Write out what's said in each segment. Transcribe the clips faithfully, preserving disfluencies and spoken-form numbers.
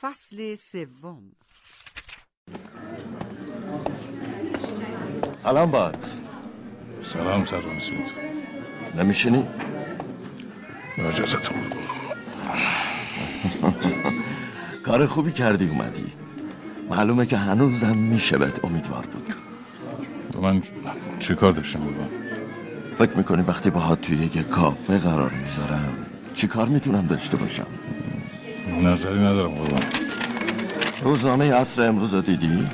فصل سوم. سلام باد. سلام سلام سید. نمیشینی؟ اجازتون. کار خوبی کردی اومدی. معلومه که هنوزم میشه بهت امیدوار بود. من چی کار داشتم بودم؟ فکر میکنی وقتی باهات توی یه کافه قرار میذارم چی کار میتونم داشته باشم؟ نظری ندارم قربان. روزنامه عصر امروز رو دیدی؟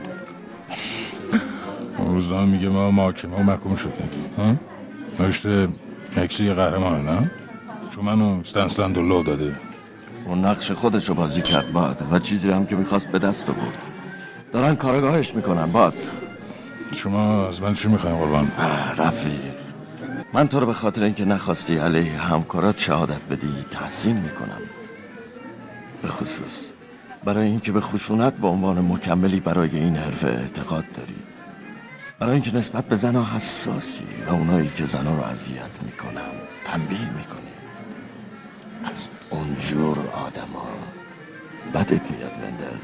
روزنامه میگه ما محاکمه و محکوم شدیم. ها؟ نوشته مکسی قهرمانه نه؟ چون منو استنسلند لو داده. اون نقش خودشو بازی کرد باد و چیزی هم که میخواست به دست آورد. دارن کارگاهش میکنن باد. شما از من چی میخواین قربان؟ رفیق، من تو رو به خاطر اینکه نخواستی علیه همکارات شهادت بدی تحسین میکنم. به خصوص برای اینکه به خشونت به عنوان مکملی برای این حرفه اعتقاد داری. برای اینکه نسبت به زنها حساسی و اونایی که زنها رو اذیت میکنن تنبیه میکنی. از اونجور آدم ها بدت میاد وندل.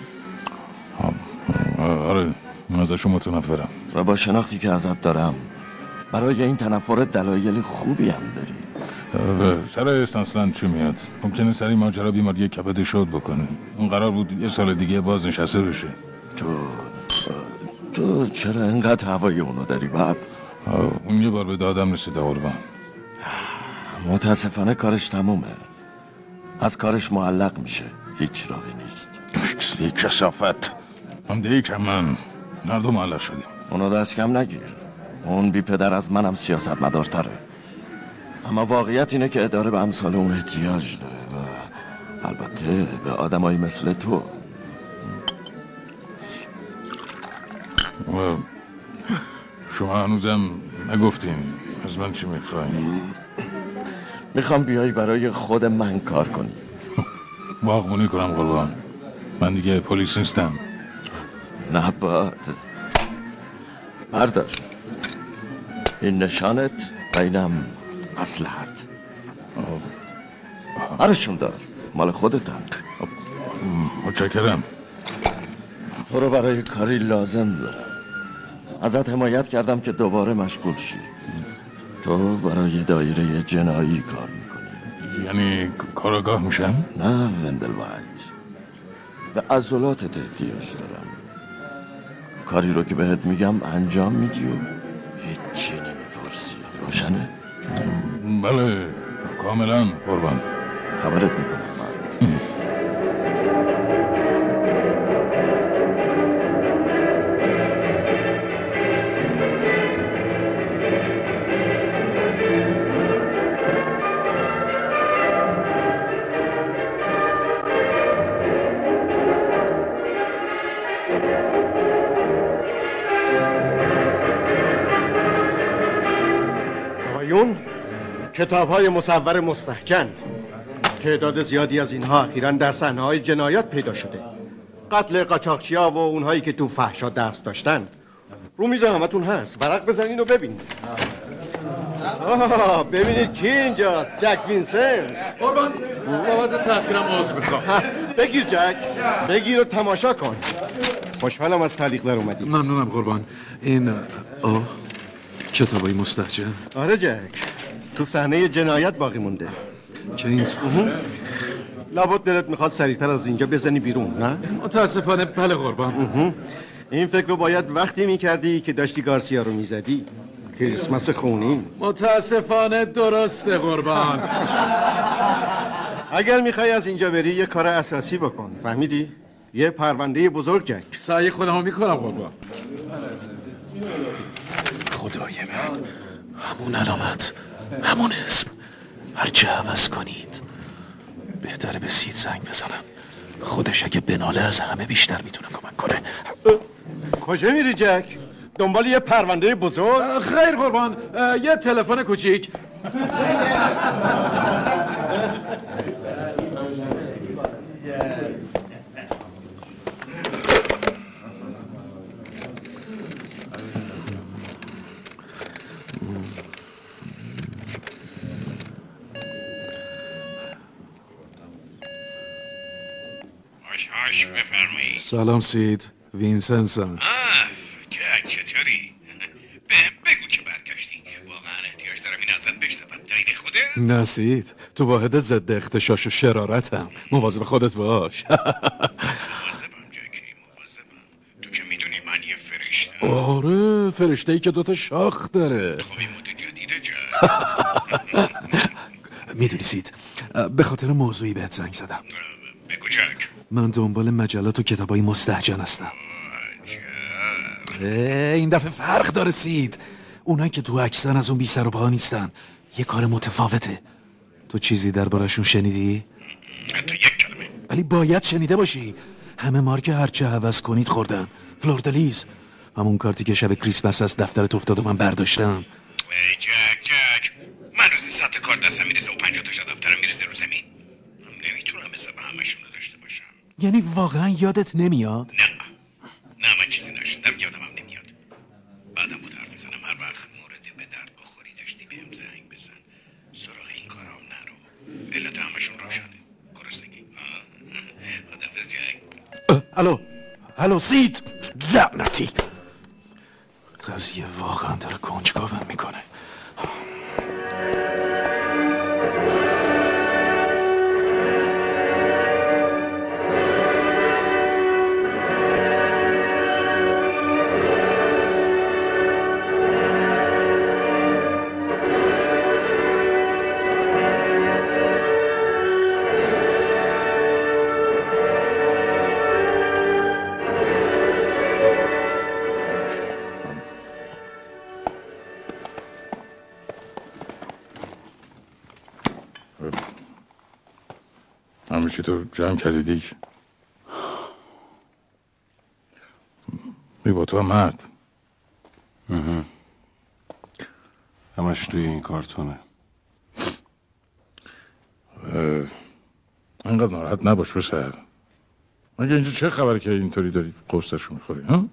آره ازشون متنفرم و با شناختی که ازت دارم برای این تنفرت دلایل خوبی هم داری. سر استنسلند چی میاد؟ ممکنه سر این ماجرا بیماری کبد شد بکنه. اون قرار بود یه سال دیگه باز نشسته بشه. تو تو چرا انقدر هوای اونو داری بعد؟ اون یه بار به دادم رسیده قربان. متاسفانه کارش تمومه. از کارش معلق میشه. هیچ راهی نیست. اکسری کثافت. هم دیگه کم من نردو معلق شدیم. اونو دست کم نگیر. اون بی پدر از منم سیاست مدارتره. اما واقعیت اینه که اداره به امثال اون احتیاج داره و البته به آدمایی مثل تو. و شما هنوزم نگفتین از من چی میخواین؟ میخوام بیایی برای خود من کار کنی. باغبونی کنم قربان. من دیگه پلیس نیستم. نه باد. بردار این نشانت و اینم مصلحت. برشون دار مال خودتم. متشکرم. تو رو برای کاری لازم دارم. ازت حمایت کردم که دوباره مشغول شی. تو برای دایره جنایی کار میکنی. یعنی کارآگاه میشم؟ نه وندل وایت، به عضلاتت احتیاج دارم. کاری رو که بهت میگم انجام میدی و هیچی نمیپرسی. روشنه؟ بله کاملا قربان. خبرت میکنم من. کتاب‌های مصور مستهجن. تعداد زیادی از اینها اخیراً در صحنه‌های جنایات پیدا شده. قتل قاچاقچی‌ها و اونهایی که تو فحشا دست داشتن. رو میز همتون هست. ورق بزنین و ببینید. آه ببینید کی اینجاست. جک وینسنت. قربان بابت تأخیرم عذر میخوام. بگیر جک. بگیر و تماشا کن. خوشحالم از تعلیق در اومدی. ممنونم قربان. این آه کتابای مستهجن. آره جک. تو صحنه جنایت باقی مونده. که این لابد دلت میخواد سریعتر از اینجا بزنی بیرون نه؟ متاسفانه بله قربان. این فکر رو باید وقتی میکردی که داشتی گارسیا رو میزدی. کریسمس خونین. متاسفانه درسته قربان. اگر میخوای از اینجا بری یه کار اساسی بکن. فهمیدی؟ یه پرونده بزرگ جک. سعی خودمو میکنم قربان. خدای من، همون علامت، همون اسم، هرچه عوض کنید بهتره به سید زنگ بزنم. خودش اگه بناله از همه بیشتر میتونه کمک کنه. کجا میری جک؟ دنبال یه پرونده بزرگ؟ خیر قربان، یه تلفن کوچیک. هاش هاش بفرمایید. سلام سید، وینسنسن. آه جک چطوری؟ بهم بگو که برگشتی. واقعا احتیاج دارم این ازت بشنوم. دایره خودت؟ نه سید، تو واحد ضد اغتشاش و شرارتم. مواظب خودت باش. مواظبم جکی، مواظبم. تو که میدونی من یه فرشته. آره، فرشته‌ای که دوتا شاخ داره. خب این مود جدیده جک. میدونی سید، به خاطر موضوعی بهت زنگ زدم. بگو جک. من دنبال مجلات و کتابای مستهجن هستم. عجب. این دفعه فرق داره سید. اونایی که تو اکثر از اون بی سر و پا نیستن. یه کار متفاوته. تو چیزی دربارشون شنیدی؟ حتی یک کلمه. ولی باید شنیده باشی. همه مارک هرچه هوس کنید خوردن. فلوردلیز، همون کارتی که شب کریسمس از دفترت افتاد و من برداشتم. ای جک جک، من روزی صد تا کار دستم میرسه و پنجاه تاشا دفترم میرسه رو زمین. نمیتونم حساب همشون رو داشته باشم. یعنی واقعا یادت نمیاد؟ نه نه، من چیزی نشدم، یادم هم نمیاد. بعدم بود حرف میزنم هر وقت مورد به درد بخوری داشتی بهم زنگ بزن. سراغ این کارام نرو، علت همشون روشنه. گرسنگی. خداحافظ جک. الو الو سید، لعنتی. قضیه واقعا داره کنجکاوم میکنه. همه چی تو جمع کردی دیگه. بی با تو هم مرد. همش توی این کارتونه. اینقدر ناراحت نباش پسر. مگه اینجا چه خبره که اینطوری داری قصدشو میخوری ها؟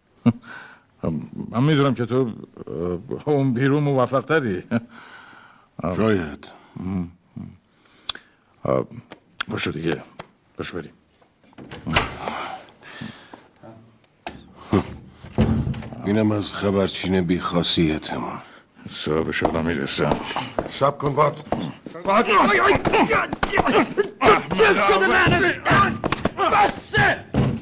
من میدونم که تو اون بیرون موفق تری. شاید. باشو دیگه، باشو بریم. اینم از خبرچین بی خاصیتمون. صاحب شغل میرسم. سب کن باد باد. چه شده لعنت؟ بسه!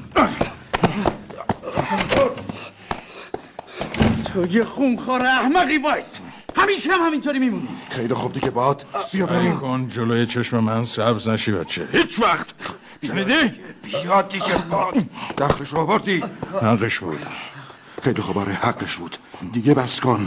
تو یه خونخوار احمقی وایس. همیشه هم همینطوری میمونی. خیلی خوب دیگه باد، بیا بریم. کن جلوی چشم من سبز نشی بچه، هیچ وقت. شنیدی؟ بیا دیگه باد. دخلش آوردی. حقش بود. خیلی خوب، آره حقش بود. دیگه بس کن.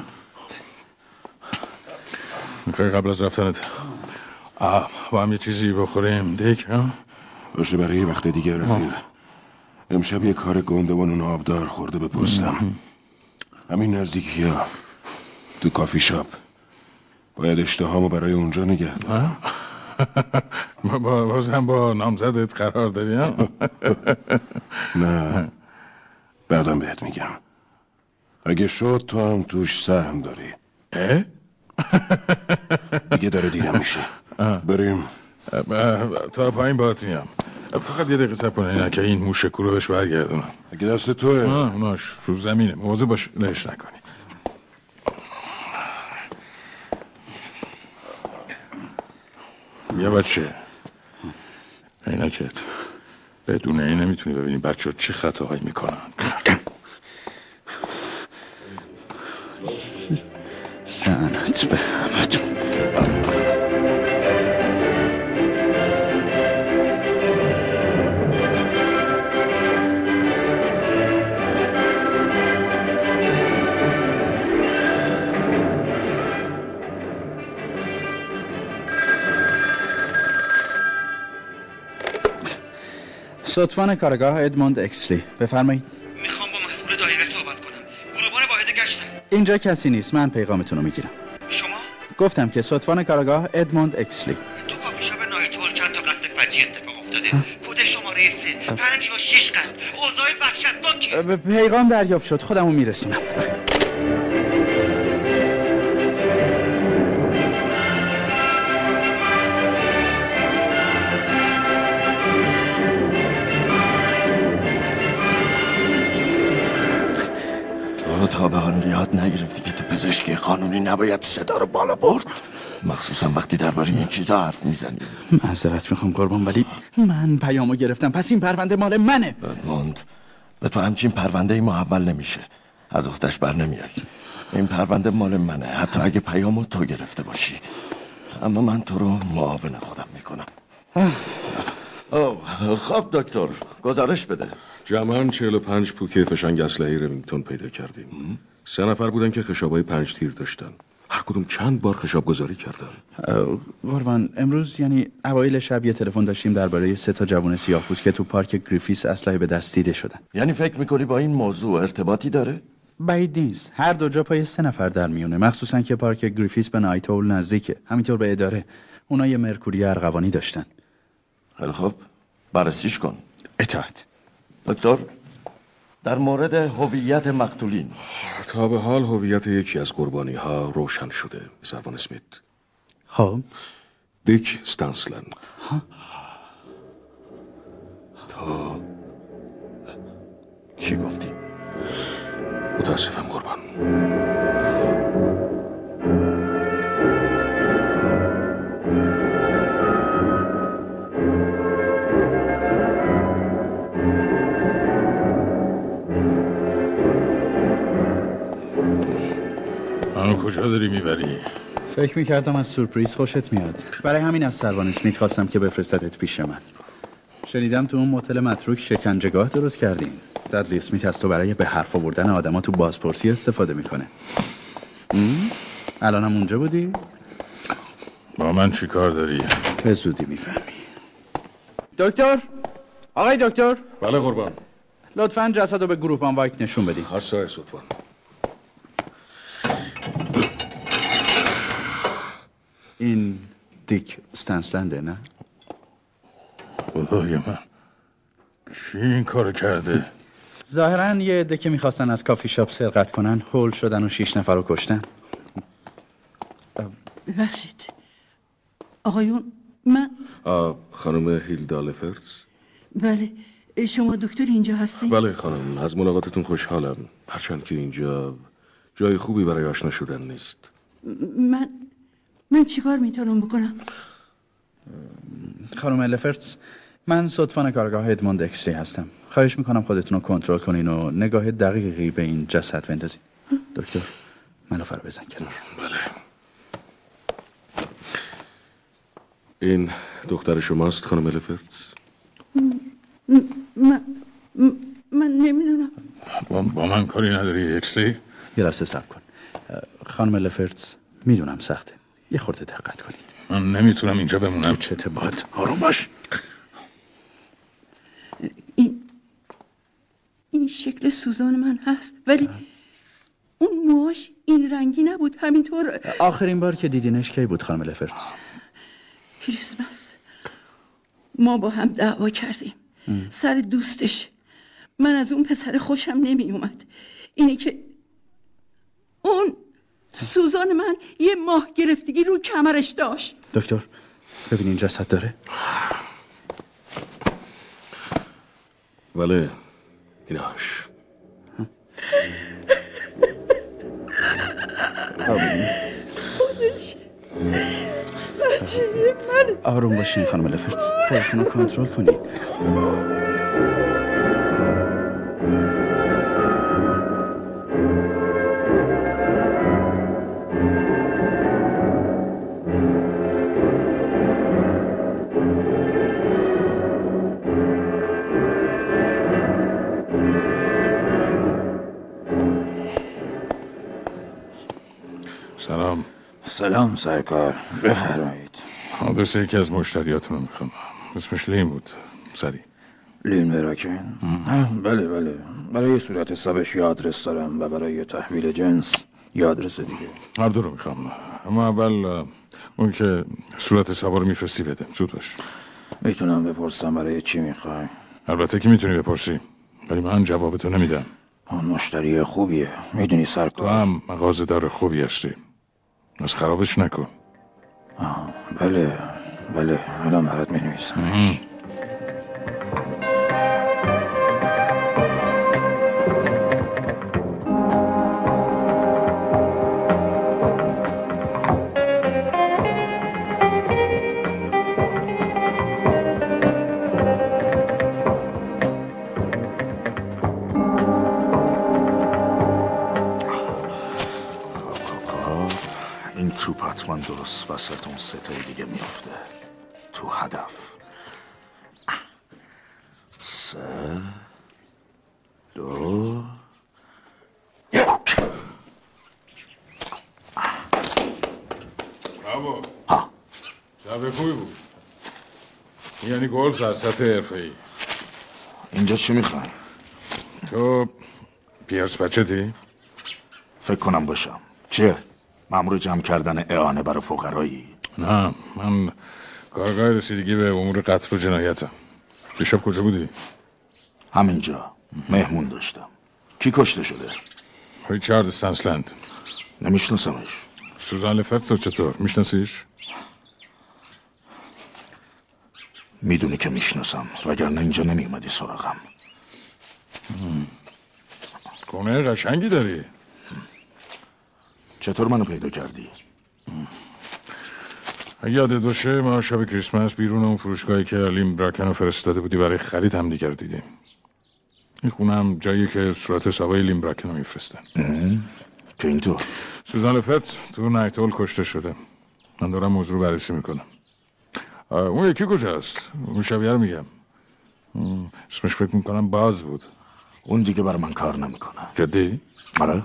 میخوای قبل از رفتنت با هم یه چیزی بخوریم دیک ها؟ باشه، برای یه وقت دیگه رفیق. امشب یه کار گندوان آبدار خورده به پستم. همین نزدیکی ها، تو کافی شاپ. باید اشتهامو برای اونجا نگه دارم. با بازم با نامزدت قرار داری ها؟ نه، بعدم بهت میگم. اگه شد تو هم توش سهم داری. اه؟ دیگه داره دیرم میشه. بریم. تا پایین باید میام. فقط یه دقیقه صبر کن اینا که این موشه رو بهش برگردونم. اگه دست توه. اوناش رو زمینه، مواظب باش لهش نکنی. بیا بچه، عینکت. بدون این نمیتونی ببینی بچه چه خطاهایی میکنن. لعنت به همتون. ستوان کارگاه ادموند اکسلی، بفرمایید. میخوام با مسئول دایره صحبت کنم. گروبان واحد گشتن. اینجا کسی نیست، من پیغامتون رو میگیرم. شما؟ گفتم که ستوان کارگاه ادموند اکسلی. تو کافی شاپ نایت هول چند تا قتل فجیع اتفاق افتاده. کد شماره سه، پنج و شش قتل. اوضاع وحشتناکه. پیغام دریافت شد، خودمو میرسونم. تو تا به حال یاد نگرفتی که تو پزشکی قانونی نباید صدا رو بالا برد، مخصوصا وقتی درباره این چیزا حرف میزنی. معذرت میخوام قربان، ولی من پیامو گرفتم، پس این پرونده مال منه. ادموند، به تو همچین پرونده ای محول نمیشه، از اختش بر نمیای. این پرونده مال منه، حتی اگه پیامو تو گرفته باشی، اما من تو رو معاون خودم میکنم. اوه خب دکتر، گزارش بده. جمعاً چهل و پنج پوکه فشنگ اسلحه رمینگتون پیدا کردیم. سه نفر بودن که خشابای پنج تیر داشتن، هر کدوم چند بار خشاب گذاری کردن. قربان، امروز یعنی اوایل شب یه تلفن داشتیم درباره سه تا جوان سیاه‌پوست که تو پارک گریفیس اسلحه به دست دیده شدن. یعنی فکر میکنی با این موضوع ارتباطی داره؟ بعید نیست، هر دو جا پای سه نفر در میونه، مخصوصا که پارک گریفیس به نایت اول نزدیکه، همینطور به اداره. اونا یه مرکوری ارغوانی داشتن. خیلی خب، بررسیش کن. اطاعت. دکتر، در مورد هویت مقتولین، تا به حال هویت یکی از قربانی ها روشن شده، سروان اسمیت. خب دیک استنسلند. ها؟ تو چی گفتی؟ متاسفم قربان. منو کجا داری میبری؟ فکر میکردم از سورپریز خوشت میاد، برای همین از سروان اسمیت خواستم که بفرستتت پیش من. شنیدم تو اون موتل متروک شکنجهگاه درست کردین. دادلی اسمیت از تو برای به حرف آوردن آدما تو بازپرسی استفاده میکنه. الانم اونجا بودی؟ با من چی کار داری؟ به زودی میفهمی. دکتر، آقای دکتر. بله قربان. لطفاً جسد رو به گروپان وایت نشون بدی. هسته لطفاً. این دیک استنسلنده نه؟ خدای من، کی این کارو کرده؟ ظاهراً یه عده که میخواستن از کافی شاپ سرقت کنن هول شدن و شیش نفر رو کشتن. ببخشید آقایون، من خانم هیلدا لفرتس. بله، شما دکتر اینجا هستید؟ بله خانم، از ملاقاتتون خوشحالم، هرچند که اینجا جای خوبی برای آشنا شدن نیست. من من چیکار میتونم بکنم؟ خانم لفرتس، من صدفان کارگاه ادموند اکسلی هستم. خواهش میکنم خودتون رو کنترل کنین و نگاه دقیقی به این جسد بندازین. دکتر، ملافه رو بزن کنار. بله. این دختر شماست خانم لفرتس؟ من من نمیدونم. با, با من کاری نداری اکسلی؟ یه لحظه صبر کن. خانم لفرتس، میدونم سخته، یه خورده دقت کنید. من نمیتونم اینجا بمونم. تو چته باد، آروم باش. این این شکل سوزان من هست، ولی اون موهاش این رنگی نبود. همینطور. آخرین بار که دیدینش کی بود خانم لفرتس؟ کریسمس. ما با هم دعوا کردیم ام. سر دوستش. من از اون پسر خوشم نمی اومد. اینه که اون سوزان من یه ماه گرفتگی رو کمرش داشت. دکتر، ببین این جسد داره؟ بله، ایناش. خودش بچه من. آروم باشین خانم لفرتس، خودتون رو کنترل کنید. سلام. سلام سرکار، بفرمایید. آدرس یکی از مشتریاتونو میخوام. اسمش لین بود. سری. لین براکن؟ بله بله، برای صورت حسابش یه آدرس دارم و برای تحویل جنس یه آدرس دیگه. هر دو رو میخوام، اما اول اون که صورت حسابا رو میفرستی بده. زود باش. میتونم بپرسم برای چی میخوای؟ البته که میتونی بپرسی، ولی من جوابتو نمیدم. اون مشتری خوبیه، میدونی سرکار. تو هم مغازه دار خوبی هستی، از خرابش نکن. آه بله بله، الان برات مینویسمش. توپ حتما درست وسط اون ستای دیگه میافته تو هدف. سه دو یک. بابا ها ضربه خوبی بود، یعنی گل در سطح حرفه‌ای. اینجا چی میخوای؟ تو پیرس بچتی؟ فکر کنم باشم. چیه؟ مأمور جمع کردن اعانه برای فقرایی؟ نه، من کارگاه رسیدگی به امور قتل و جنایتم. دیشب کجا بودی؟ همینجا مهمون داشتم. کی کشته شده؟ ریچارد استنسلند. نمیشناسمش. سوزان لفرتس چطور؟ میشناسیش؟ میدونی که میشناسم، وگرنه اینجا نمیومدی سراغم. خونه قشنگی داری. چطور منو پیدا کردی؟ اگه یادت باشه ما شب کریسمس بیرون اون فروشگاهی که لیم براکن رو فرستاده بودی برای خرید هم دیگر دیدیم. این خونه هم جایی که صورت حسابای لیم براکن رو میفرستن. که اینطور؟ سوزان لفرتس تو نایت هول کشته شده. من دارم موضوع رو بررسی میکنم. اون یکی کجاست؟ اون شبیه رو میگم. اسمش فکر میکنم باز بود. اون دیگه برای من کار نمیکنه. جدی؟ آره.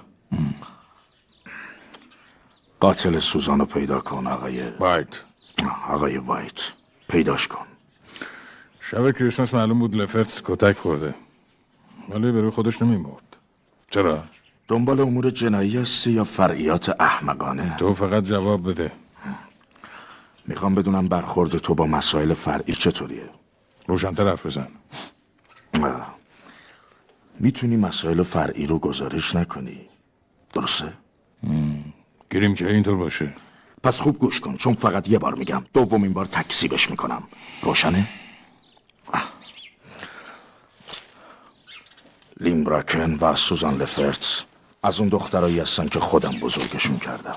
قاتل سوزان رو پیدا کن آقای وایت. آقای وایت پیداش کن. شب کریسمس معلوم بود لفرتس کتک خورده، ولی برای خودش نمیمرد. چرا؟ دنبال امور جنایی هستی یا فرعیات احمقانه؟ تو فقط جواب بده. میخوام بدونم برخورد تو با مسائل فرعی چطوریه. روشن‌تر حرف بزن. میتونی مسائل فرعی رو گزارش نکنی، درسته؟ گیریم که اینطور باشه. پس خوب گوش کن، چون فقط یه بار میگم، دومین بار تکذیبش میکنم. روشنه؟ لیم براکن و سوزان لفرتس از اون دخترایی هستن که خودم بزرگشون کردم.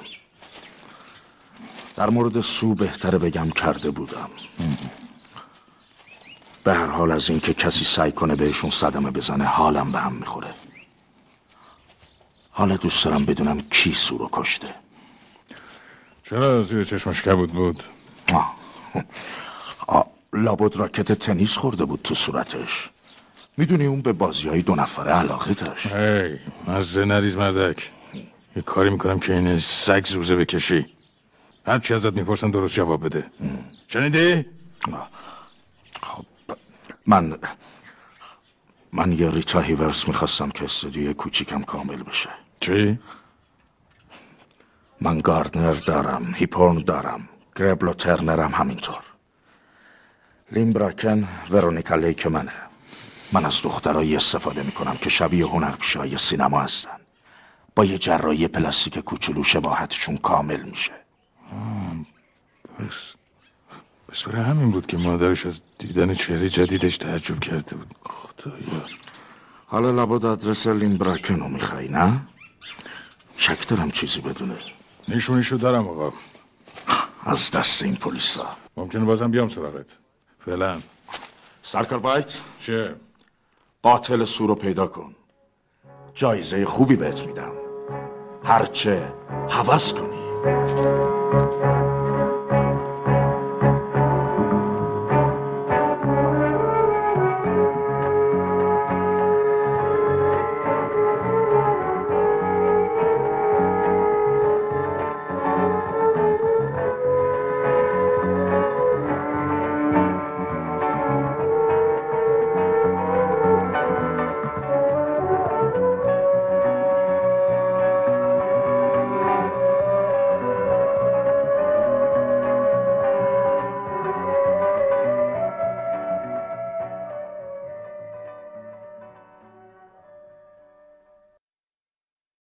در مورد سو بهتره بگم کرده بودم. به هر حال از این که کسی سعی کنه بهشون صدمه بزنه حالم به هم میخوره. حالا دوست دارم بدونم کی سو رو کشته. چرا زیر چشمش کبود بود؟ آه. آه. لابد راکت تنیس خورده بود تو صورتش. میدونی اون به بازی های دو نفره علاقه داشت. هی مزه نریز مردک. یه کاری میکنم که این سگ زوزه بکشی. هر چی ازت میپرسن درست جواب بده. شنیدی؟ خب من من یه ریتا هیورس میخواستم که استودیوی کوچیکم کامل بشه. چی؟ من گاردنر دارم، هیپورن دارم، گربل و ترنرم همینطور. لیم براکن ورونیکا لیک منه. من از دخترایی استفاده میکنم که شبیه هنرپیشه‌های سینما هستن. با یه جراحی پلاستیک کوچولو شباهتشون کامل میشه. بس بس برای همین بود که مادرش از دیدن چهره جدیدش تعجب کرده بود. خدایا. حالا لابد آدرس لیم براکن رو میخوای نه؟ شک دارم چیزی بدونه. نشونیشو دارم آقا. از دست این پلیسا ممکنه بازم بیام سراغت. فعلا سرکار بایت چه؟ قاتل سو رو پیدا کن. جایزه خوبی بهت میدم، هرچه هوس کنی.